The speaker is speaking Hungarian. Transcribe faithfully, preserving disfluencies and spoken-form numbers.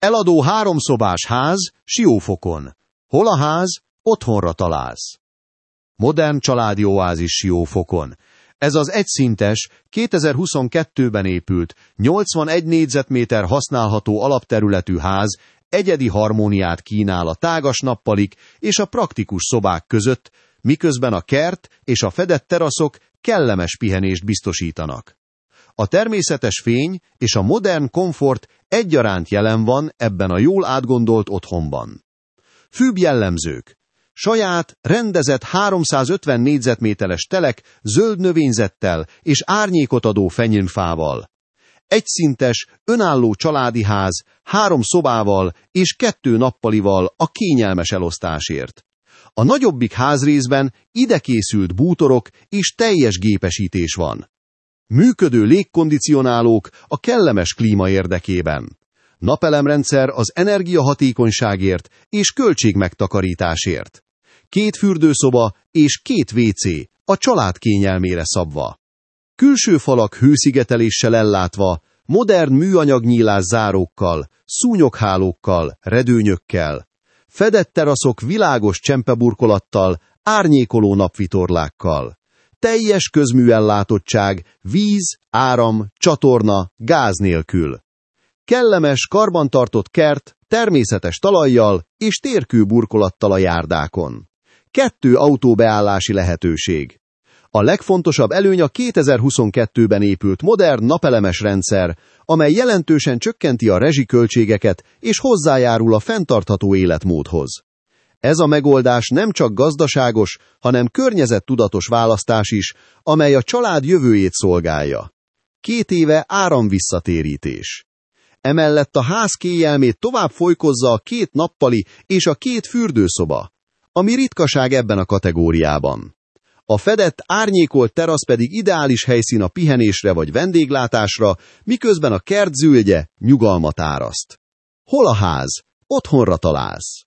Eladó háromszobás ház, Siófokon. Hol a ház? Otthonra találsz. Modern családi oázis Siófokon. Ez az egyszintes, kétezer-huszonkettőben épült, nyolcvanegy négyzetméter használható alapterületű ház egyedi harmóniát kínál a tágas nappalik és a praktikus szobák között, miközben a kert és a fedett teraszok kellemes pihenést biztosítanak. A természetes fény és a modern komfort egyaránt jelen van ebben a jól átgondolt otthonban. Főbb jellemzők. Saját, rendezett háromszázötven négyzetméteres telek zöld növényzettel és árnyékot adó fenyőfával. Egyszintes, önálló családi ház, három szobával és kettő nappalival a kényelmes elosztásért. A nagyobbik házrészben ide készült bútorok és teljes gépesítés van. Működő légkondicionálók a kellemes klíma érdekében. Napelemrendszer az energiahatékonyságért és költségmegtakarításért. Két fürdőszoba és két vécé a család kényelmére szabva. Külső falak hőszigeteléssel ellátva, modern műanyagnyílás zárókkal, szúnyoghálókkal, redőnyökkel. Fedett teraszok világos csempeburkolattal, árnyékoló napvitorlákkal. Teljes közműellátottság, víz, áram, csatorna, gáz nélkül. Kellemes, karbantartott kert, természetes talajjal és térkőburkolattal a járdákon. Kettő autóbeállási lehetőség. A legfontosabb előny a kétezer-huszonkettőben épült modern napelemes rendszer, amely jelentősen csökkenti a rezsiköltségeket és hozzájárul a fenntartható életmódhoz. Ez a megoldás nem csak gazdaságos, hanem környezettudatos választás is, amely a család jövőjét szolgálja. Két éve áramvisszatérítés. Emellett a ház kényelmét tovább folykozza a két nappali és a két fürdőszoba, ami ritkaság ebben a kategóriában. A fedett, árnyékolt terasz pedig ideális helyszín a pihenésre vagy vendéglátásra, miközben a kert zöldje nyugalmat áraszt. Hol a ház? Otthonra találsz.